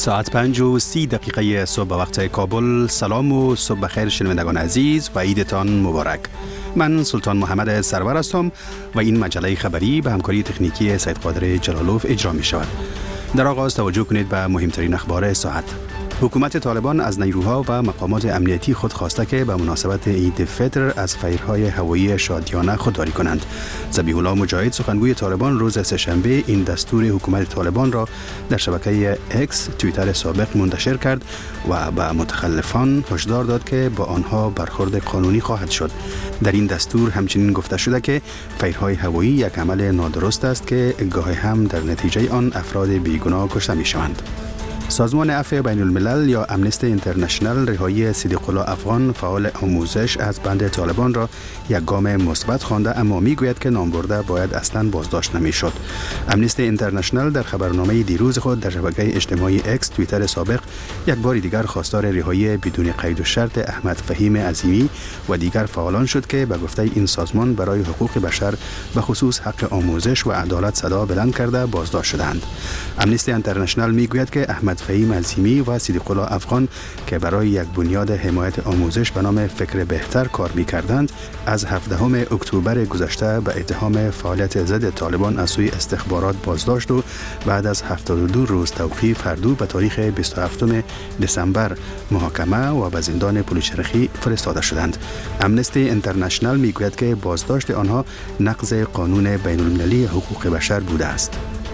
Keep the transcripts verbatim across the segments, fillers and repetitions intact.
ساعت پنج و سی دقیقه صبح وقت کابل. سلام و صبح بخیر شنوندگان عزیز و عیدتان مبارک. من سلطان محمد سرور هستم و این مجله خبری به همکاری تکنیکی سید قادر جلالوف اجرا می شود. در آغاز توجه کنید به مهمترین اخبار ساعت. حکومت طالبان از نیروها و مقامات امنیتی خود خواسته که به مناسبت عید فطر از فیرهای هوایی شادیانه خودداری کنند. ذبیح الله مجاهد سخنگوی طالبان روز سه‌شنبه این دستور حکومت طالبان را در شبکه اکس توییتر سابق منتشر کرد و به متخلفان هشدار داد که با آنها برخورد قانونی خواهد شد. در این دستور همچنین گفته شده که فیرهای هوایی یک عمل نادرست است که گاهی هم در نتیجه آن افراد بیگناه کشته می شوند. سازمان عفو بین الملل یا امنستی اینترنشنال رهایی صدیق الله افغان فعال آموزش از بند طالبان را یک گام مثبت خوانده، اما میگوید که نامبرده باید اصلا بازداشت نمیشد. امنستی اینترنشنال در خبرنامه دیروز خود در شبکه اجتماعی اکس توییتر سابق یک بار دیگر خواستار رهایی بدون قید و شرط احمد فهیم عظیمی و دیگر فعالان شد که به گفته این سازمان برای حقوق بشر به خصوص حق آموزش و عدالت صدا بلند کرده بازداشت شدند. امنستی اینترنشنال میگوید که احمد فهیم عظیمی و صدیق الله افغان که برای یک بنیاد حمایت آموزش به نام فکر بهتر کار می‌کردند، از هفدهم اکتبر گذشته به اتهام فعالیت ضد طالبان از سوی استخبارات بازداشت و بعد از هفتاد و دو روز توقیف هر دو به تاریخ بیست و هفتم دسامبر محاکمه و به زندان پلچرخی فرستاده شدند. امنستی اینترنشنال میگوید که بازداشت آنها نقض قانون بین المللی حقوق بشر بوده است.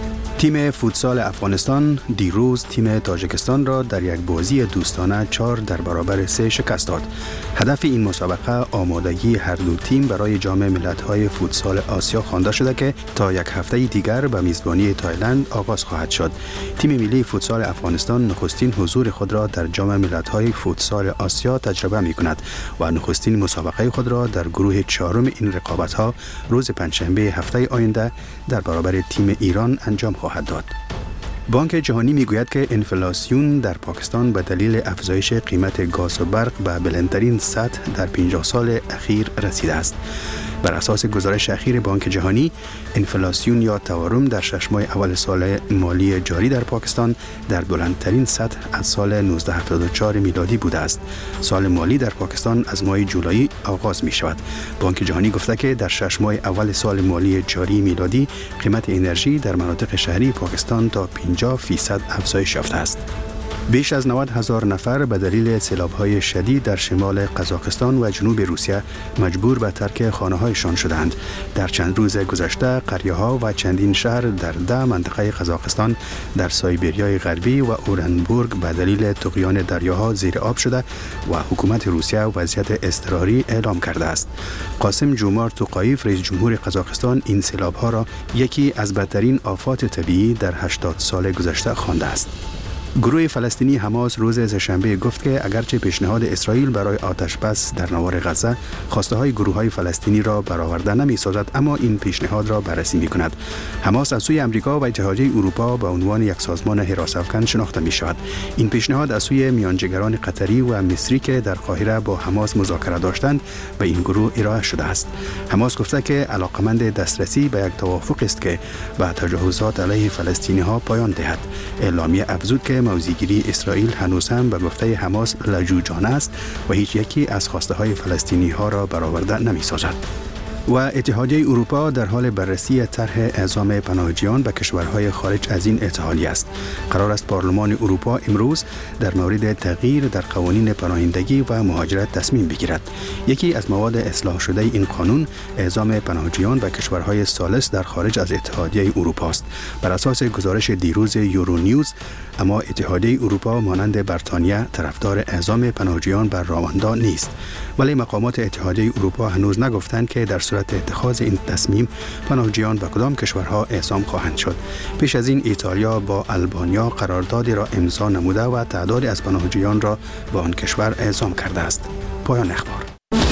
تیم فوتسال افغانستان دیروز تیم تاجیکستان را در یک بازی دوستانه چهار در برابر سه شکست داد. هدف این مسابقه آمادگی هر دو تیم برای جام ملت‌های فوتسال آسیا خوانده شده که تا یک هفته دیگر به میزبانی تایلند آغاز خواهد شد. تیم ملی فوتسال افغانستان نخستین حضور خود را در جام ملت‌های فوتسال آسیا تجربه می‌کند و نخستین مسابقه خود را در گروه چهارم این رقابت‌ها روز پنجشنبه هفته آینده در برابر تیم ایران انجام خواهد داد. بانک جهانی میگوید که انفلاسیون در پاکستان به دلیل افزایش قیمت گاز و برق به بلندترین سطح در پنجاه سال اخیر رسیده است. بر اساس گزارش اخیر بانک جهانی، انفلاسیون یا تورم در شش ماه اول سال مالی جاری در پاکستان در بلندترین سطح از سال نوزده هفتاد و چهار میلادی بوده است. سال مالی در پاکستان از ماه جولای آغاز می شود. بانک جهانی گفته که در شش ماه اول سال مالی جاری میلادی قیمت انرژی در مناطق شهری پاکستان تا پنجاه فیصد افزایش یافته است. بیش از نود هزار نفر به دلیل سیلاب‌های شدید در شمال قزاقستان و جنوب روسیه مجبور به ترک خانه‌هایشان شدند. در چند روز گذشته قریه‌ها و چندین شهر در ده منطقه قزاقستان در سایبریای غربی و اورنبورگ به دلیل طغیان دریاها زیر آب شده و حکومت روسیه وضعیت اضطراری اعلام کرده است. قاسم جومار توقایف رئیس جمهور قزاقستان این سیلاب‌ها را یکی از بدترین آفات طبیعی در هشتاد سال گذشته خوانده است. گروه فلسطینی حماس روز سه‌شنبه گفت که اگرچه پیشنهاد اسرائیل برای آتش بس در نوار غزه خواسته های گروه های فلسطینی را برآورده نمی سازد، اما این پیشنهاد را بررسی می کند. حماس از سوی امریکا و اتحادیه اروپا به عنوان یک سازمان حراس افکن شناخته می شود. این پیشنهاد از سوی میانجیگران قطری و مصری که در قاهره با حماس مذاکره داشتند به این گروه ارائه شده است. حماس گفته که علاقمند دسترسی به یک توافق است که به تجاوزات علیه فلسطینی ها پایان دهد. اعلامیه افزود که موضع‌گیری اسرائیل هنوز هم به گفته حماس لجوجانه است و هیچ یکی از خواسته های فلسطینی ها را برآورده نمی سازد. و اتحادیه اروپا در حال بررسی طرح اعزام پناهجویان به کشورهای خارج از این اتحادیه است. قرار است پارلمان اروپا امروز در مورد تغییر در قوانین پناهندگی و مهاجرت تصمیم بگیرد. یکی از مواد اصلاح شده این قانون اعزام پناهجویان به کشورهای ثالث در خارج از اتحادیه اروپا است. بر اساس گزارش دیروز یورو نیوز، اما اتحادیه اروپا مانند بریتانیا طرفدار اعزام پناهجویان بر رواندا نیست. ولی مقامات اتحادیه اروپا هنوز نگفتند که در صورت اتخاذ این تصمیم پناهجویان به کدام کشورها اعزام خواهند شد. پیش از این ایتالیا با آلبانیا قراردادی را امضا نموده و تعدادی از پناهجویان را به آن کشور اعزام کرده است. پایان اخبار.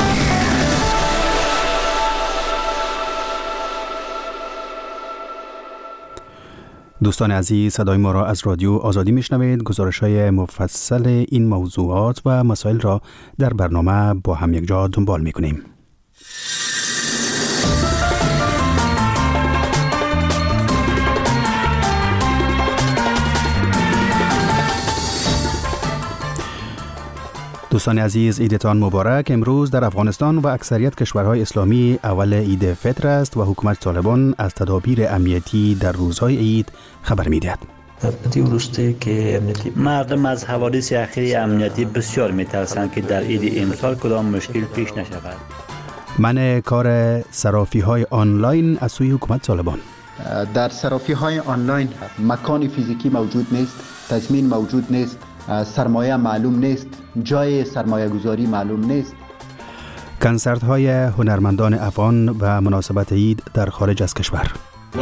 دوستان عزیز، صدای ما را از رادیو آزادی میشنوید. گزارش‌های مفصل این موضوعات و مسائل را در برنامه با هم یک جا دنبال می‌کنیم. دوستان عزیز، عیدتان مبارک. امروز در افغانستان و اکثریت کشورهای اسلامی اول عید فطر است و حکومت طالبان از تدابیر امنیتی در روزهای عید خبر می‌دهد. که مردم از حوادث اخیر امنیتی بسیار می‌ترسند که در عید امسال کدام مشکل پیش نشود. منع کار صرافی‌های آنلاین از سوی حکومت طالبان. در صرافی‌های آنلاین مکان فیزیکی موجود نیست، تضمین موجود نیست، سرمایه معلوم نیست، جای سرمایه گذاری معلوم نیست. کنسرت های هنرمندان افغان و مناسبت عید در خارج از کشور.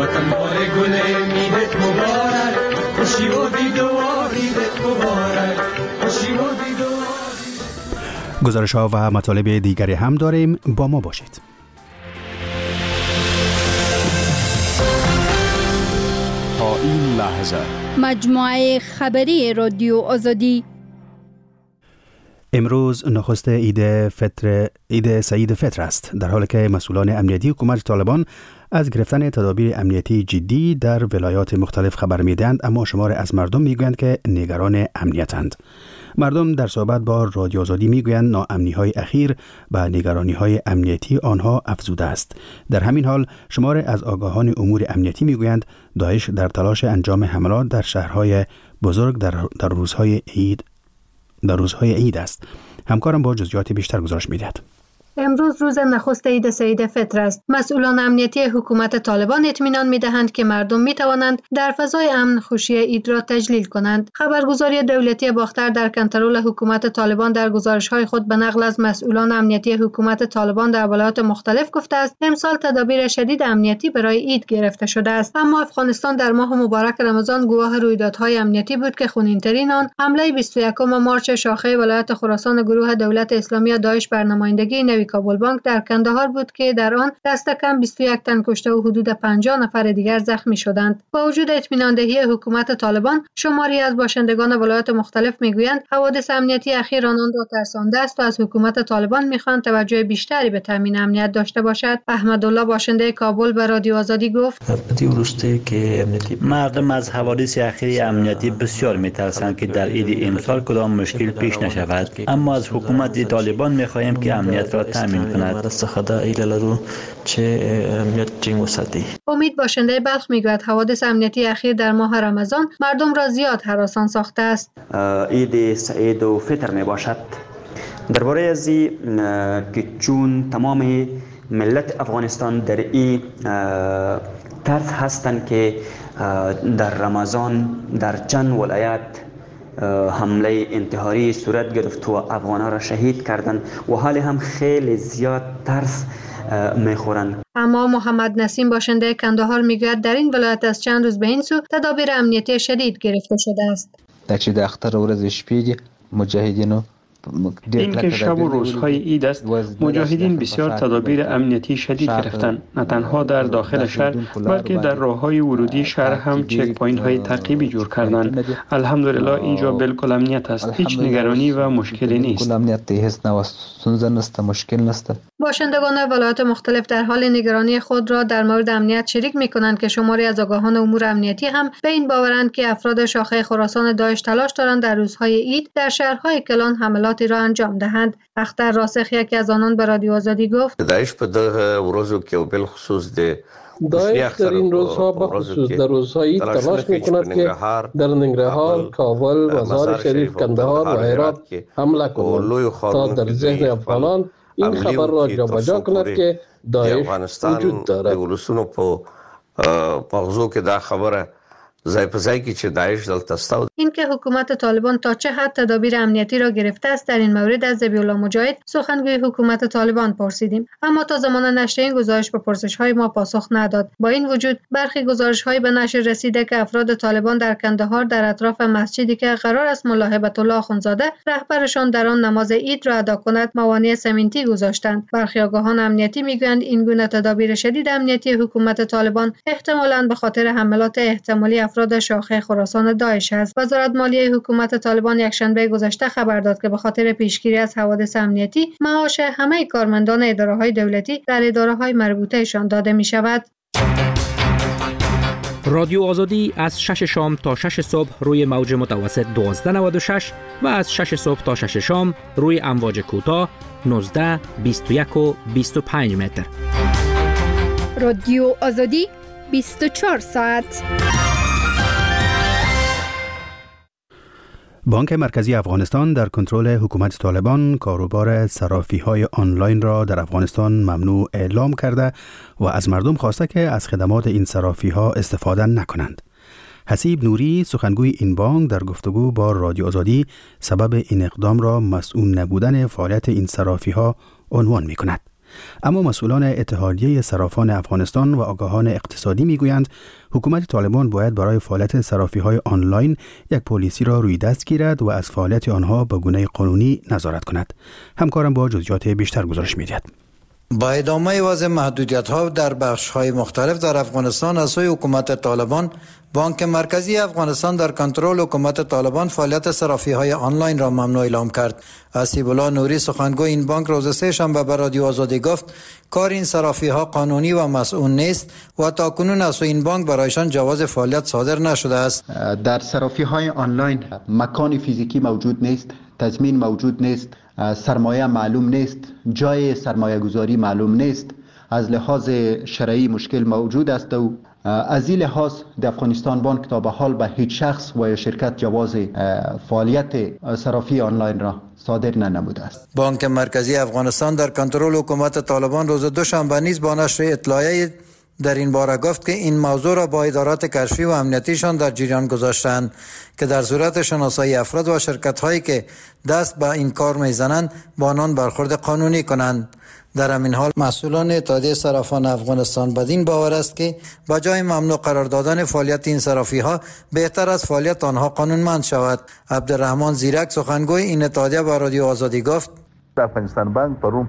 گزارش ها و مطالب دیگری هم داریم، با ما باشید. تا این لحظه مجموعه خبری رادیو آزادی. امروز نخست عید فطر عید سعید فطر است، در حالی که مسئولان امنیتی حکومت طالبان از گرفتن تدابیر امنیتی جدی در ولایات مختلف خبر می‌دهند، اما شمار از مردم میگویند که نگران امنیتند. مردم در صحبت با رادیو آزادی میگویند ناامنی‌های اخیر و نگرانی‌های امنیتی آنها افزوده است. در همین حال شمار از آگاهان امور امنیتی میگویند داعش در تلاش انجام حملات در شهرهای بزرگ در, در روزهای عید در روزهای عید است. همکارم با جزئیات بیشتر گزارش می‌دهد. امروز روز نخست عید سعید فطر است. مسئولان امنیتی حکومت طالبان اطمینان می‌دهند که مردم می‌توانند در فضای امن خوشی عید را تجلیل کنند. خبرگزاری دولتی باختر در کنترل حکومت طالبان در گزارش‌های خود به نقل از مسئولان امنیتی حکومت طالبان در ولایات مختلف گفته است امسال تدابیر شدید امنیتی برای عید گرفته شده است، اما افغانستان در ماه مبارک رمضان گواه رویدادهای امنیتی بود که خونین‌ترین آن حمله بیست و یکم مارچ شاخه ولایت خراسان گروه دولت اسلامی داعش بر نمایندگی نوی کابل بانک در کندهار بود که در آن دست کم بیست و یک تن کشته و حدود پنجاه نفر دیگر زخمی شدند. با وجود اطمینان دهی حکومت طالبان، شماری از باشندگان ولایات مختلف میگویند حوادث امنیتی اخیر آنان را ترسانده است و از حکومت طالبان میخواهند توجه بیشتری به تامین امنیت داشته باشد. احمدالله باشنده کابل به رادیو آزادی گفت: که مردم از حوادث اخیر امنیتی بسیار میترسند که در عید امسال کدام مشکل پیش نشود، اما از حکومت طالبان میخواهیم که امنیت را تامین کند. امید باشنده بلخ میگوید حوادث امنیتی اخیر در ماه رمضان مردم را زیاد هراسان ساخته است. عید سعید و فطر می باشد. درباره از که چون تمام ملت افغانستان در این ترس هستند که در رمضان در چند ولایت حمله انتحاری صورت گرفت و افغانان را شهید کردند و حال هم خیلی زیاد ترس میخورند. اما محمد نسیم باشنده کندهار میگوید در این ولایت از چند روز به این سو تدابیر امنیتی شدید گرفته شده است. در چه دختر ورځ شپې مجاهدینو این که شب و روزهای عید است، مجاهدین بسیار تدابیر امنیتی شدید گرفتند، نه تنها در داخل شهر بلکه در راههای ورودی شهر هم چک پوینت های تعقیبی جور کردند. الحمدلله اینجا بالکل امنیت است، هیچ نگرانی و مشکلی نیست. باشندگان ولایات مختلف در حال نگرانی خود را در مورد امنیت شریک می‌کنند که شماری از آگاهان امور امنیتی هم به این باورند که افراد شاخه خراسان داعش تلاش دارند در روزهای عید در شهرهای کلان حملاتی را انجام دهند. اختر راسخ یکی از آنان به رادیو آزادی گفت: داعش په دغه ورځو کې او بالخصوص د داعش در این روزها بخصوص در روزهای تلاش می‌کند که در ننگرهار، کابل، مزار شریف، کندهار و هرات حمله کنند تا در ذهن افغانان این خبر را جابجا کند که داعش وجود دارد. ولسونو په پاغزو کې دا خبره زای په ځای کې چې داعش دلته ستا. این که حکومت طالبان تا چه حد تدابیر امنیتی را گرفته است در این مورد از ذبیح الله مجاهد سخنگوی حکومت طالبان پرسیدیم، اما تا زمان نشر این گزارش به پرسش‌های ما پاسخ نداد. با این وجود برخی گزارش‌های به نشر رسیده که افراد طالبان در کندهار در اطراف مسجدی که قرار است ملا هیبت الله اخوندزاده رهبرشان در آن نماز عید را ادا کند موانع سمنتی گذاشتند. برخی آگاهان امنیتی میگویند این گونه تدابیر شدید امنیتی حکومت طالبان احتمالاً به خاطر حملات احتمالی افراد شاخه خراسان داعش است. وزارت مالیه حکومت طالبان یکشنبه گذشته خبر داد که به خاطر پیشگیری از حوادث امنیتی معاش همه کارمندان اداره‌های دولتی در اداره‌های مربوطه‌شان داده می‌شود. رادیو آزادی از شش شام تا شش صبح روی موج متوسط دوازده نود و شش و از شش صبح تا شش شام روی امواج کوتاه نوزده بیست و یک و بیست و پنج متر. رادیو آزادی بیست و چهار ساعت. بانک مرکزی افغانستان در کنترل حکومت طالبان کاروبار صرافی‌های آنلاین را در افغانستان ممنوع اعلام کرده و از مردم خواسته که از خدمات این صرافی‌ها استفاده نکنند. حسیب نوری سخنگوی این بانک در گفتگو با رادیو آزادی سبب این اقدام را مسئول نبودن فعالیت این صرافی‌ها عنوان می‌کند. اما مسئولان اتحادیه صرافان افغانستان و آگاهان اقتصادی میگویند حکومت طالبان باید برای فعالیت صرافی‌های آنلاین یک پلیسی را روی دست گیرد و از فعالیت آنها به گونه قانونی نظارت کند. همکارم با جزئیات بیشتر گزارش می‌دهد. با ادامه وضع محدودیت‌ها در بخش‌های مختلف در افغانستان از سوی حکومت طالبان، بانک مرکزی افغانستان در کنترل حکومت طالبان فعالیت صرافی‌های آنلاین را ممنوع اعلام کرد. حسیب الله نوری سخنگوی این بانک روز سه شنبه به رادیو آزادی گفت کار این صرافی‌ها قانونی و مسئول نیست و تاکنون از سوی این بانک برایشان جواز فعالیت صادر نشده است. در صرافی‌های آنلاین مکان فیزیکی موجود نیست، تضمین موجود نیست، سرمایه معلوم نیست، جای سرمایه گذاری معلوم نیست، از لحاظ شرعی مشکل موجود است و از این لحاظ در افغانستان بانک تا به حال به هیچ شخص و یا شرکت جواز فعالیت صرافی آنلاین را صادر ننموده است. بانک مرکزی افغانستان در کنترل حکومت طالبان روز دوشنبه نیز با نشر اطلاعیه در این باره گفت که این موضوع را با ادارات کشفی و امنیتیشان در جریان گذاشتند که در صورت شناسایی افراد و شرکت‌هایی که دست به این کار می‌زنند با آنان برخورد قانونی کنند. در همین حال مسئولان اتحادیه صرافان افغانستان بدین باور است که با جای ممنوع قرار دادن فعالیت این صرافی‌ها بهتر از فعالیت آنها قانونمند شود. عبدالرحمن زیرک سخنگوی این اتحادیه با رادیو آزادی گفت افغانستان بانک پرون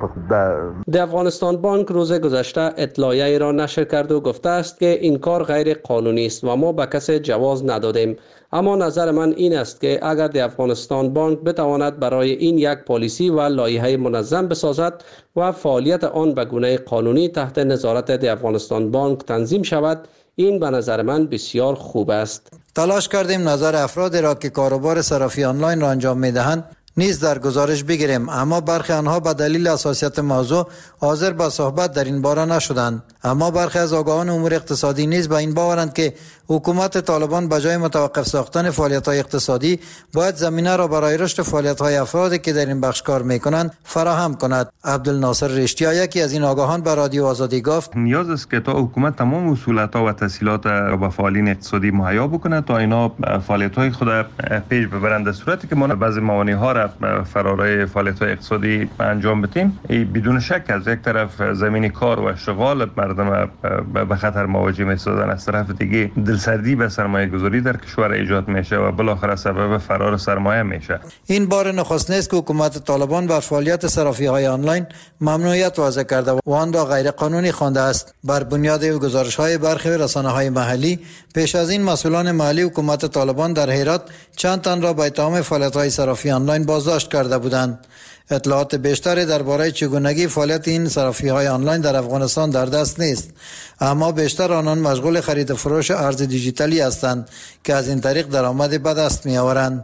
در افغانستان بانک روز گذشته اطلاعیه را نشر کرد و گفته است که این کار غیر قانونی است و ما به کسی جواز ندادیم. اما نظر من این است که اگر در افغانستان بانک بتواند برای این یک پالیسی و لایحه منظم بسازد و فعالیت آن به گونه قانونی تحت نظارت در افغانستان بانک تنظیم شود، این به نظر من بسیار خوب است. تلاش کردیم نظر افرادی را که کاروبار صرافی آنلاین را انجام می‌دهند نیز در گزارش بگیریم، اما برخی آنها به دلیل حساسیت موضوع حاضر به صحبت در این باره نشدند. اما برخی از آگاهان امور اقتصادی نیز به این باورند که حکومت طالبان به جای متوقف ساختن فعالیت‌های اقتصادی باید زمینه را برای رشد فعالیت‌های افرادی که در این بخش کار می‌کنند فراهم کند. عبدالناصر رشتیا یکی از این آگاهان به رادیو آزادی گفت نیاز است که تا حکومت تمام اصولت‌ها و تسهیلات به فعالین اقتصادی مهیا بکند تا اینا فعالیت‌های خود پیش ببرند، در صورتی که ما بعضی موانع‌ها را فرارای فعالیت‌های اقتصادی انجام بدیم، بدون شک از یک طرف زمین کار و اشتغال مردم به خطر مواجه می‌سازند، از طرف دیگه دلسردی به سرمایه گذاری در کشور ایجاد میشه و بالاخره سبب فرار سرمایه میشه. این بار نخست نیست که حکومت طالبان بر فعالیت صرافی‌های آنلاین ممنوعیت وضع کرده و آن را غیر قانونی خوانده است. بر بنیاد گزارش‌های برخی رسانه‌های محلی پیش از این مسئولان محلی حکومت طالبان در هرات چند تن را به اتهام فعالیت‌های صرافی آنلاین بازداشت کرده بودند. اطلاعات بیشتری درباره چگونگی فعالیت این صرافی‌های آنلاین در افغانستان در دست نیست، اما بیشتر آنان مشغول خرید و فروش ارز دیجیتالی هستند که از این طریق درآمد به دست می‌آورند.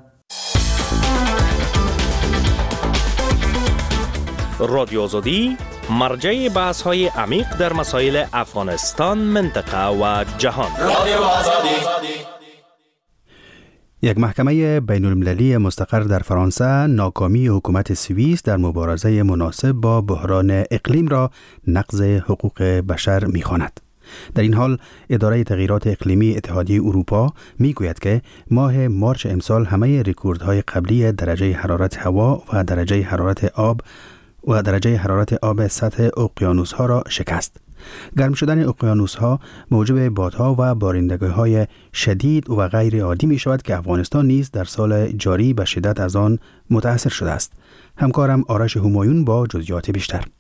رادیو آزادی مرجع بحث‌های عمیق در مسائل افغانستان، منطقه و جهان. رادیو آزادی. یک محکمه بین المللی مستقر در فرانسه ناکامی حکومت سوئیس در مبارزه مناسب با بحران اقلیم را نقض حقوق بشر می‌خواند. در این حال اداره تغییرات اقلیمی اتحادیه اروپا میگوید که ماه مارچ امسال همه رکوردهای قبلی درجه حرارت هوا و درجه حرارت آب و درجه حرارت آب سطح اقیانوس‌ها را شکست. گرم شدن اقیانوس‌ها موجب بادها و بارندگی‌های شدید و غیر عادی می شود که افغانستان نیز در سال جاری به شدت از آن متأثر شده است. همکارم آرش همایون با جزئیات بیشتر.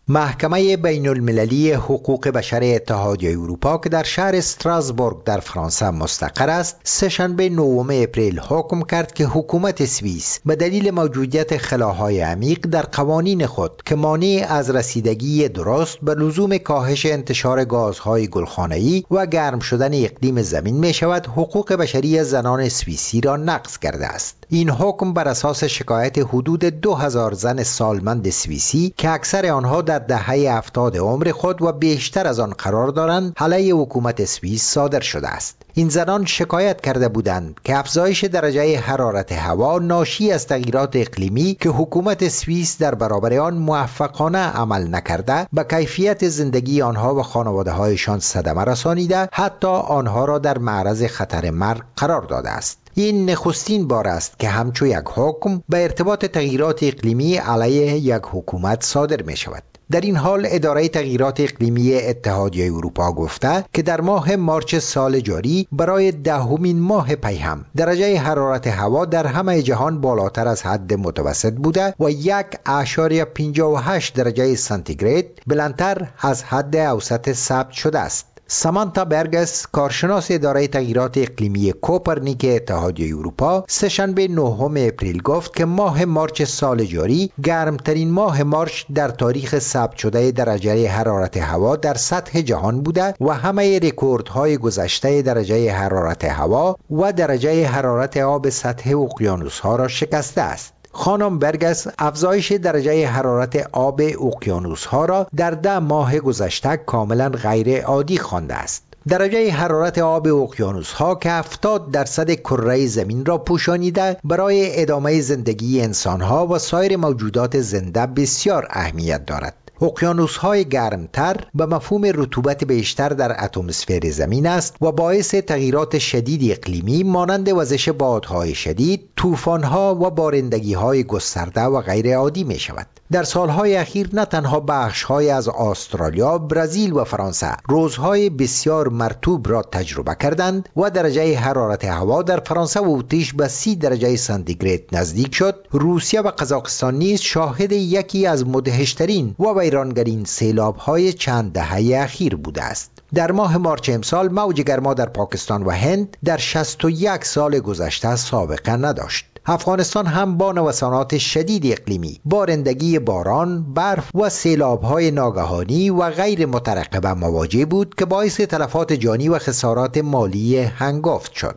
محکمه بین المللی حقوق بشر اتحادیه اروپا که در شهر استراسبورگ در فرانسه مستقر است، سه‌شنبه نهم اپریل حکم کرد که حکومت سوئیس به دلیل موجودیت خلاهای عمیق در قوانین خود که مانع از رسیدگی درست به لزوم کاهش انتشار گازهای گلخانه‌ای و گرم شدن اقلیم زمین می شود، حقوق بشری زنان سوئیسی را نقض کرده است. این حکم بر اساس شکایت حدود دو هزار زن سالمند سوئیسی که اکثر آنها در دهه هفتاد عمر خود و بیشتر از آن قرار دارند علیه حکومت سوئیس صادر شده است. این زنان شکایت کرده بودند که افزایش درجه حرارت هوا ناشی از تغییرات اقلیمی که حکومت سوئیس در برابر آن موفقانه عمل نکرده به کیفیت زندگی آنها و خانواده‌هایشان صدمه رسانیده، حتی آنها را در معرض خطر مرگ قرار داده است. این نخستین بار است که همچون یک حکم به ارتباط تغییرات اقلیمی علیه یک حکومت صادر می شود. در این حال اداره تغییرات اقلیمی اتحادیه اروپا گفته که در ماه مارچ سال جاری برای دهمین ماه پی هم درجه حرارت هوا در همه جهان بالاتر از حد متوسط بوده و یک اشاریه پنجاه و هشت درجه سانتیگراد بلندتر از حد اوسط ثبت شده است. سامانتا برگس، کارشناس اداره تغییرات اقلیمی کوپرنیک اتحادیه اروپا، سه‌شنبه نهم اپریل گفت که ماه مارچ سال جاری گرمترین ماه مارچ در تاریخ ثبت شده درجه حرارت هوا در سطح جهان بوده و همه رکوردهای گذشته درجه حرارت هوا و درجه حرارت آب سطح اقیانوس‌ها را شکسته است. خانم برگس افزایش درجه حرارت آب اقیانوس‌ها را در ده ماه گذشته کاملا غیر عادی خوانده است. درجه حرارت آب اقیانوس‌ها که هفتاد درصد کره زمین را پوشانیده برای ادامه زندگی انسان‌ها و سایر موجودات زنده بسیار اهمیت دارد. اقیانوس‌های گرمتر به مفهوم رطوبت بیشتر در اتمسفر زمین است و باعث تغییرات شدید اقلیمی مانند وزش بادهای شدید، طوفان‌ها و بارندگی‌های گسترده و غیر عادی می شود. در سالهای اخیر نه تنها بخش‌های از استرالیا، برزیل و فرانسه روزهای بسیار مرطوب را تجربه کردند و درجه حرارت هوا در فرانسه و اتریش به سی درجه سانتیگراد نزدیک شد. روسیه و قزاقستان نیز شاهد یکی از مدهشترین و ویرانگرین سیلاب‌های چند دهه اخیر بوده است. در ماه مارچ امسال موج گرما در پاکستان و هند در شصت و یک سال گذشته سابقه نداشت. افغانستان هم با نوسانات شدید اقلیمی، بارندگی باران، برف و سیلاب‌های ناگهانی و غیر مترقبه مواجه بود که باعث تلفات جانی و خسارات مالی هنگفت شد.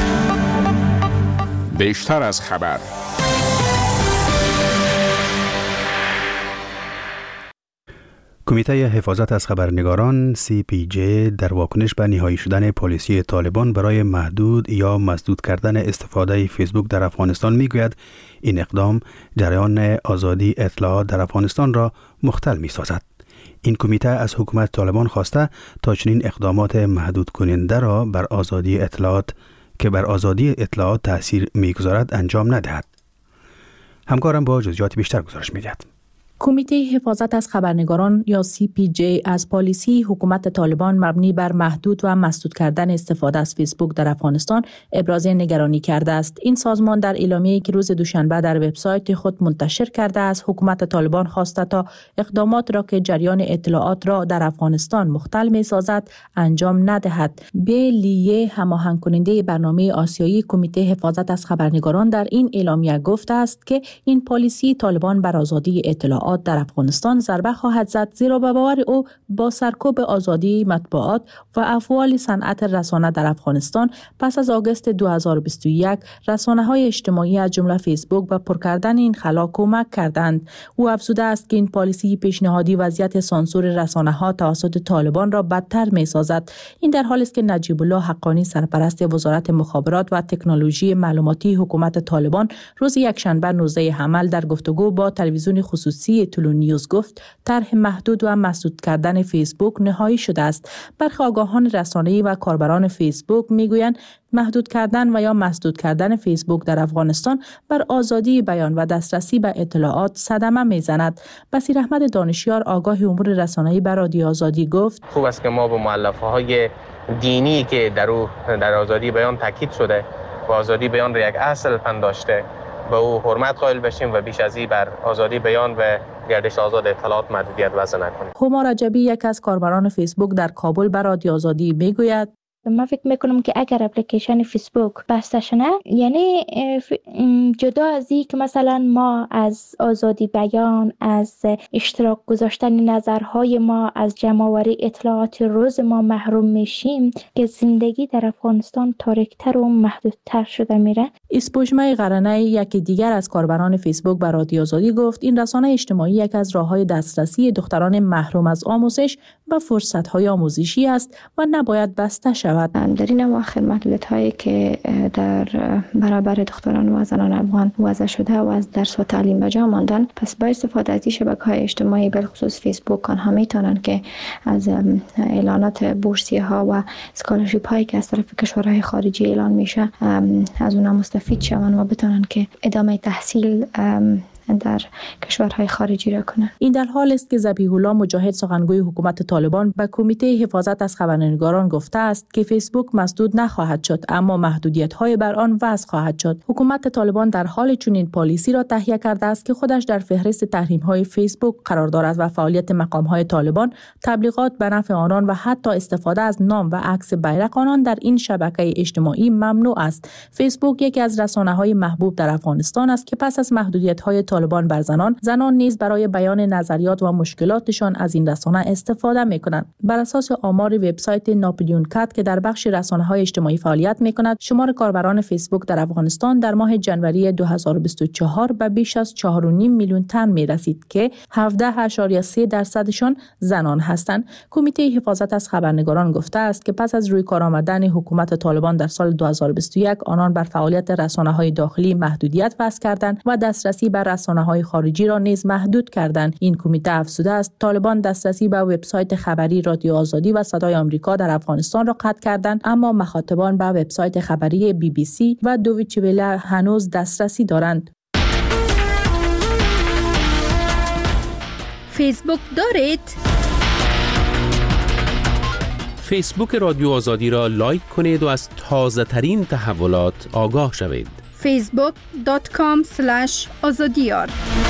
بیشتر از خبر. کمیته حفاظت از خبرنگاران سی پی جی در واکنش به نهایی شدن پالیسی طالبان برای محدود یا مسدود کردن استفاده فیسبوک در افغانستان میگوید این اقدام جریان آزادی اطلاعات در افغانستان را مختل میسازد. این کمیته از حکومت طالبان خواسته تا چنین اقدامات محدود کننده را بر آزادی اطلاعات که بر آزادی اطلاعات تأثیر میگذارد انجام ندهد. همکارم با جزئیات بیشتر گزارش میدهد. کمیته حفاظت از خبرنگاران یا سی پی جی از پالیسی حکومت طالبان مبنی بر محدود و مسدود کردن استفاده از فیسبوک در افغانستان ابراز نگرانی کرده است. این سازمان در اعلامیه‌ای که روز دوشنبه در وبسایت خود منتشر کرده از حکومت طالبان خواسته تا اقدامات را که جریان اطلاعات را در افغانستان مختل می‌سازد انجام ندهد. به لیه هماهنگ کننده برنامه آسیایی کمیته حفاظت از خبرنگاران در این اعلامیه گفته است که این پالیسی طالبان بر آزادی اطلاعات در افغانستان ضربه خواهد زد، زیرا به باور او با سرکوب آزادی مطبوعات و افعال صنعت رسانه در افغانستان پس از آگوست دو هزار و بیست و یک رسانه‌های اجتماعی از جمله فیسبوک به پر کردن این خلا کمک کردند. او افزوده است که این پالیسی پیشنهادی وضعیت سانسور رسانه‌ها توسط طالبان را بدتر می‌سازد. این در حالی است که نجیب الله حقانی سرپرست وزارت مخابرات و تکنولوژی معلوماتی حکومت طالبان روز یکشنبه نوزده حمل در گفتگو با تلویزیون خصوصی تلو نیوز گفت طرح محدود و مسدود کردن فیسبوک نهایی شده است. برخی آگاهان رسانه‌ای و کاربران فیسبوک میگویند محدود کردن و یا مسدود کردن فیسبوک در افغانستان بر آزادی بیان و دسترسی به اطلاعات صدمه میزند. بصیر احمد دانشیار آگاه امور رسانه‌ای بر رادیو آزادی گفت خوب است که ما به مؤلفه‌های دینی که در او در آزادی بیان تاکید شده و آزادی بیان را یک اصل پنداشته به او حرمت قائل بشیم و بیش از این بر آزادی بیان و گردش آزاد اطلاعات محدودیت وضع نکنیم. هما رجبی یک از کاربران فیسبوک در کابل به رادیو آزادی میگوید من فکر میکنم که اگر اپلیکیشن فیسبوک بسته شده، یعنی جدا از این که مثلا ما از آزادی بیان، از اشتراک گذاشتن نظرهای ما، از جمع‌آوری اطلاعات روز ما محروم میشیم، که زندگی در افغانستان تاریکتر و محدودتر شده میره. اسپوجمه قرنه یکی دیگر از کاربران فیسبوک به رادیو آزادی گفت این رسانه اجتماعی یک از راه‌های دسترسی دختران محروم از آموزش و فرصت‌های آموزشی است و نباید بسته شود. در این اواخر محدودیت هایی که در برابر دختران و زنان افغان وضع شده و از درس و تعلیم بجا ماندن، پس با استفاده از شبکه‌های اجتماعی بالخصوص فیسبوک آنها میتونن که از اعلانات بورسیه ها و اسکالرشیپ هایی که از طرف کشورهای خارجی اعلان میشه از اونها مستفید شوند و بتونن که ادامه تحصیل در کشورهای خارجی را کنند. این در حال است که ذبیح الله مجاهد سخنگوی حکومت طالبان به کمیته حفاظت از خبرنگاران گفته است که فیسبوک مسدود نخواهد شد، اما محدودیت‌های بر آن وضع خواهد شد. حکومت طالبان در حال چنین پالیسی را تهیه کرده است که خودش در فهرست تحریم‌های فیسبوک قرار دارد و فعالیت مقام‌های طالبان، تبلیغات به نفع آنان و حتی استفاده از نام و عکس بیرق آنان در این شبکه اجتماعی ممنوع است. فیسبوک یکی از رسانه‌های محبوب در افغانستان است که پس از محدودیت‌های طالبان بر زنان، زنان نیز برای بیان نظریات و مشکلاتشان از این رسانه استفاده می‌کنند. بر اساس آمار وبسایت ناپلیون کات که در بخش رسانه‌های اجتماعی فعالیت می‌کند، شمار کاربران فیسبوک در افغانستان در ماه جنوری دو هزار و بیست و چهار به بیش از چهار و نیم میلیون تن می‌رسید که هفده اشاریه سه درصدشان زنان هستند. کمیته حفاظت از خبرنگاران گفته است که پس از روی کار آمدن حکومت طالبان در سال دو هزار و بیست و یک، آنان بر فعالیت رسانه‌های داخلی محدودیت وضع کردند و دسترسی به رسانه‌های خارجی را نیز محدود کردند. این کمیته افزوده است طالبان دسترسی به وبسایت خبری رادیو آزادی و صدای آمریکا در افغانستان را قطع کردند، اما مخاطبان به وبسایت خبری بی بی سی و دویچه وله هنوز دسترسی دارند. فیسبوک دارید؟ فیسبوک رادیو آزادی را لایک کنید و از تازه ترین تحولات آگاه شوید. فیسبوک دات کام اسلش آزادیار.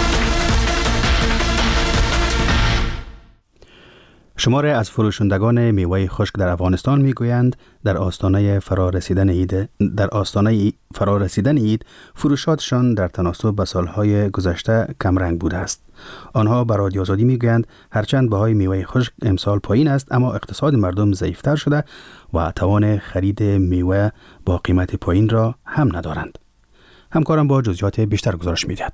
شماره از فروشندگان میوه خشک در افغانستان میگویند در آستانه فرارسیدن عید در آستانه فرارسیدن عید فروشاتشان در تناسب با سالهای گذشته کمرنگ بوده است. آنها به رادیو آزادی میگویند هرچند بهای میوه خشک امسال پایین است، اما اقتصاد مردم ضعیفتر شده و توان خرید میوه با قیمت پایین را هم ندارند. همکارم با جزئیات بیشتر گزارش می‌دهد.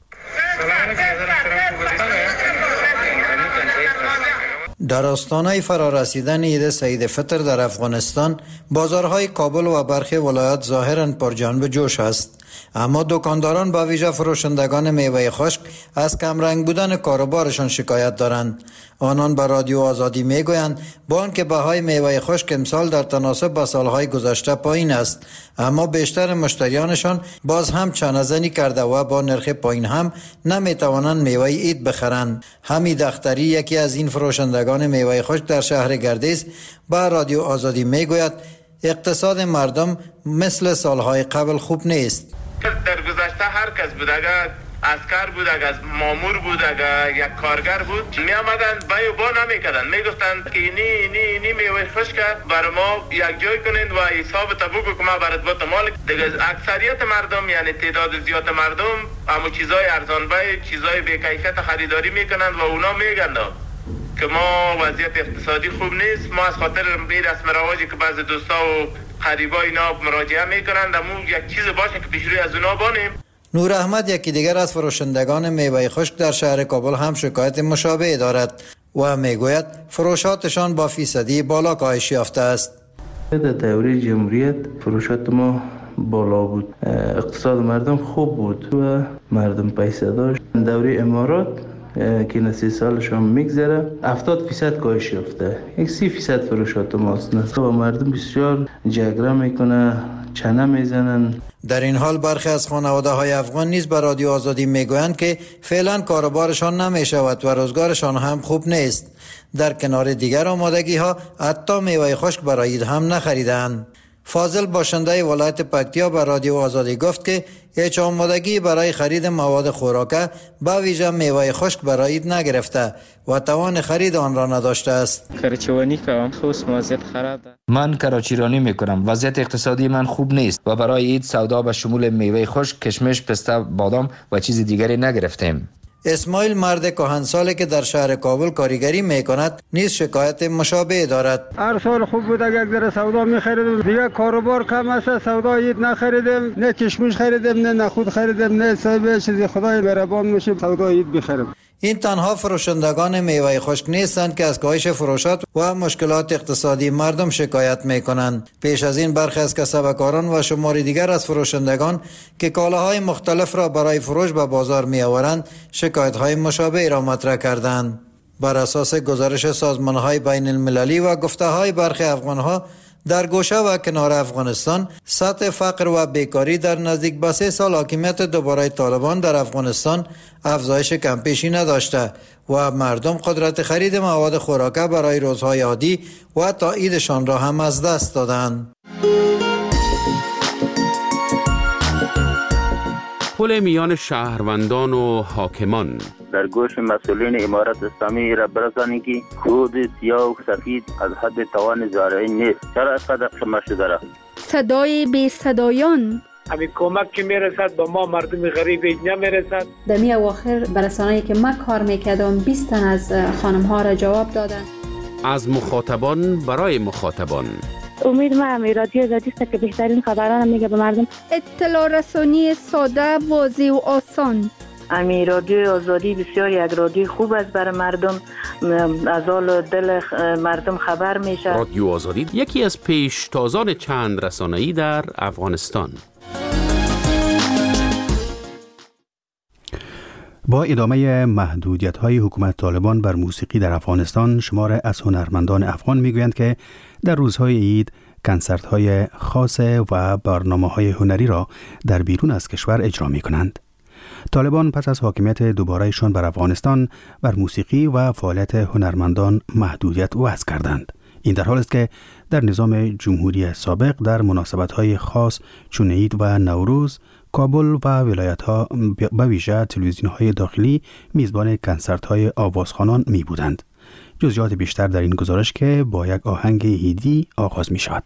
در آستانه فرارسیدن عید سعید فطر در افغانستان، بازارهای کابل و برخی ولایات ظاهراً پرجنب به جوش است، اما دکانداران با ویژه فروشندگان میوه خشک از کمرنگ بودن کاروبارشان شکایت دارند. آنان به رادیو آزادی میگویند با آنکه بهای میوه خشک امسال در تناسب با سالهای گذشته پایین است، اما بیشتر مشتریانشان باز هم چانه‌زنی کرده و با نرخ پایین هم نمیتوانند میوه عید بخرند. حمید اختری یکی از این فروشندگان میوه خشک در شهر گردیز با رادیو آزادی میگوید اقتصاد مردم مثل سالهای قبل خوب نیست. در گذشته هر کس بود، اگر عسکر بود، اگر مامور بود، اگر یک کارگر بود، می آمدن بای و با نمی کردن، می گفتن که اینی اینی اینی میوه خشک برای ما یک جای کنین و حساب تبوک که ما برات با مال دیگه. اکثریت مردم یعنی تعداد زیاد مردم اما چیزای ارزان بای چیزای بی کیفیت خریداری میکنن و اونا میگن که ما وضعیت اقتصادی خوب نیست. ما از خاطر این رسم رواجی که بعضی دوستا و قریبا اینا مراجعه میکنند امو یک چیز باشه که پیش روی از اونا بانیم. نور احمد یکی دیگر از فروشندگان میوه خشک در شهر کابل هم شکایت مشابه دارد و میگوید فروشاتشان با فیصدی بالا کاهش یافته است. در دوره جمهوریت فروشات ما بالا بود، اقتصاد مردم خوب بود و مردم پیسه داشت. دوره امارات که نسی سالش هم میگذره هفتاد فیصد کاهش یافته، یک سی فیصد فروشات ماست و مردم بسیار جگره میکنه، چنه میزنن. در این حال برخی از خانواده های افغان نیز به رادیو آزادی میگویند که فعلا کاروبارشان نمیشود و روزگارشان هم خوب نیست. در کنار دیگر آمادگی ها حتی میوه خشک برای عید هم نخریدند. فاضل باشنده ولایت پکتیا به رادیو آزادی گفت که هیچ آمادگی برای خرید مواد خوراکه به ویژه میوه خشک برای عید نگرفته و توان خرید آن را نداشته است. کراچیرانی کنم خصوص وضعیت خراب. من کراچیرانی میکنم. وضعیت اقتصادی من خوب نیست و برای عید سودا به شمول میوه خشک، کشمش، پسته، بادام و چیز دیگری نگرفتیم. اسماعیل مرد کهنسالی که در شهر کابل کارگری میکند نیز شکایت مشابه دارد. هر سال خوب بود، یک ذره سودا میخریدیم، دیگه کاروبار کم است، سودا عید نخریدیم، نه کشمش خریدیم، نه نخود خریدیم، نه صاحب چیزی. خدای مهربان میشه سودا عید بخریم. این تنها فروشندگان میوه خشک نیستند که از کاهش فروشات و مشکلات اقتصادی مردم شکایت میکنند. پیش از این برخی از کسبکاران و شماری دیگر از فروشندگان که کالاهای مختلف را برای فروش به بازار میآورند شکایت‌های مشابه را مطرح کردند. بر اساس گزارش سازمان‌های بین المللی و گفته‌های برخی افغان‌ها در گوشه و کنار افغانستان سطح فقر و بیکاری در نزدیک به سه سال حاکمیت دوباره طالبان در افغانستان افزایش کمپیشی نداشته و مردم قدرت خرید مواد خوراکه برای روزهای عادی و تا عیدشان را هم از دست دادند. پل میان شهروندان و حاکمان در گوش مسئولین امارت اسلامی را برسانی که خود سیاه و سفید از حد توان زارعی نیست. چرا از قدر شما شده را؟ صدای بی صدایان همین کمک که میرسد به ما مردم غریب نمیرسد. در می اواخر برسانه‌ای که من کار میکردم بیست تن از خانم ها را جواب دادن. از مخاطبان برای مخاطبان. امید ما هم رادیو آزادی است که بهترین خبران میگه به مردم. اطلاع رسانی ساده، واضح و آسان. امی رادیو آزادی بسیار یک رادیو خوب است برای مردم، از حال دل مردم خبر میشه. رادیو آزادی یکی از پیشتازان چند رسانه‌ای در افغانستان. با ادامه محدودیت‌های حکومت طالبان بر موسیقی در افغانستان، شمار از هنرمندان افغان میگویند که در روزهای عید کنسرت‌های خاص و برنامه‌های هنری را در بیرون از کشور اجرا می‌کنند. طالبان پس از حاکمیت دوباره‌شان بر افغانستان بر موسیقی و فعالیت هنرمندان محدودیت وضع کردند. این در حالی است که در نظام جمهوری سابق در مناسبت‌های خاص چون عید و نوروز کابل و ولایت‌ها به ویژه تلویزیون‌های داخلی میزبان کنسرت‌های آوازخوانان می‌بودند. جزئیات بیشتر در این گزارش که با یک آهنگ عیدی آغاز می‌شود.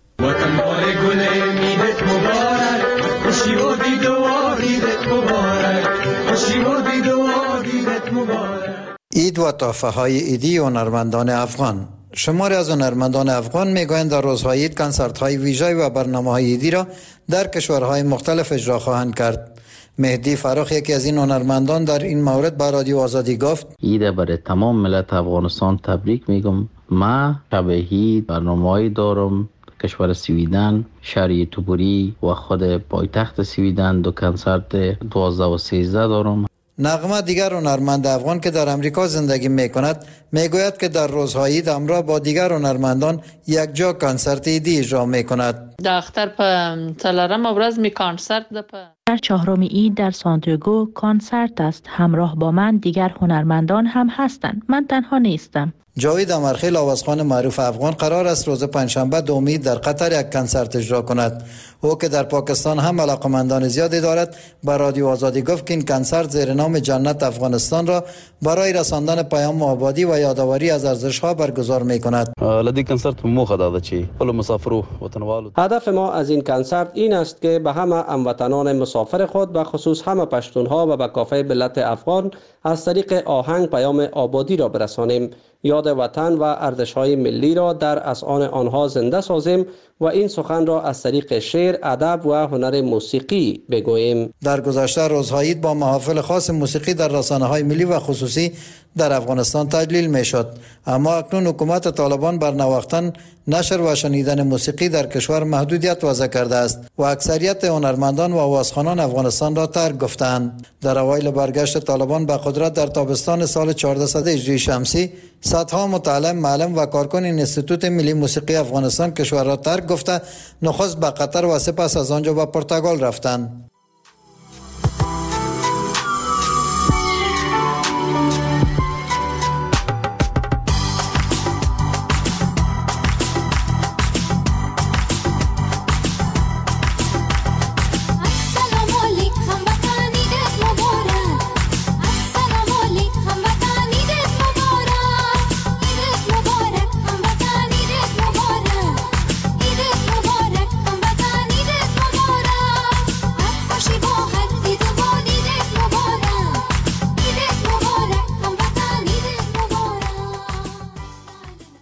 وطن بار گل عیدت مبارک، خوشی و دید و عیدت مبارک، خوشی و دید و عیدت مبارک. عید و تحفه‌های عیدی هنرمندان افغان. شماری از هنرمندان افغان میگویند در روزهای عید کنسرت‌های ویژه و برنامه‌های عیدی را در کشورهای مختلف اجرا خواهند کرد. مهدی فراخ یکی از این هنرمندان در این مورد با رادیو آزادی گفت: عید برای تمام ملت افغانستان تبریک میگم. ما شب عید برنامه‌ای دارم. کشور سویدن، شهر توبری و خود پایتخت سویدن دو کنسرت دوازده و سیزده دارم. نغمه دیگر هنرمند افغان که در امریکا زندگی می کند میگوید که در روزهای عید همراه با دیگر هنرمندان یک جا کنسرت عیدی اجرا می کند. در اختر په څلورم ورځ می کنسرت ده. در چهارم عید در سانتیاگو کنسرت است. همراه با من دیگر هنرمندان هم هستند. من تنها نیستم. جاوید امرخیل آوازخوان معروف افغان قرار است روز پنجشنبه دوم عید در قطر یک کنسرت اجرا کند. او که در پاکستان هم علاقمندان زیادی دارد با رادیو آزادی گفت که این کنسرت زیر نام جنت افغانستان را برای رساندن پیام آبادی و یادآوری از ارزش‌ها برگزار می‌کند. لدی کنسرت موخه داده چی ول مسافرو وطنوالو. هدف ما از این کنسرت این است که به همه هموطنان مسافر خود و خصوص همه پشتونها و به کافه ملت افغان از طریق آهنگ پیام آبادی را برسانیم. یاد وطن و ارزش‌های ملی را در اذهان آنها زنده سازیم و این سخن را از طریق شعر، ادب و هنر موسیقی بگوییم. در گذشته روزهای عید با محافل خاص موسیقی در رسانه‌های ملی و خصوصی در افغانستان تجلیل می‌شد، اما اکنون حکومت طالبان بر نواختن، نشر و شنیدن موسیقی در کشور محدودیت وضع کرده است و اکثریت هنرمندان و آوازخوانان افغانستان را ترک گفتند. در اوایل برگشت طالبان به قدرت در تابستان سال چهاردهصد هجری شمسی، صدها متعلم، معلم و کارکن انستیتوت ملی موسیقی افغانستان کشور را ترک گفته نخست به قطر و سپس از آنجا به پرتغال رفتند.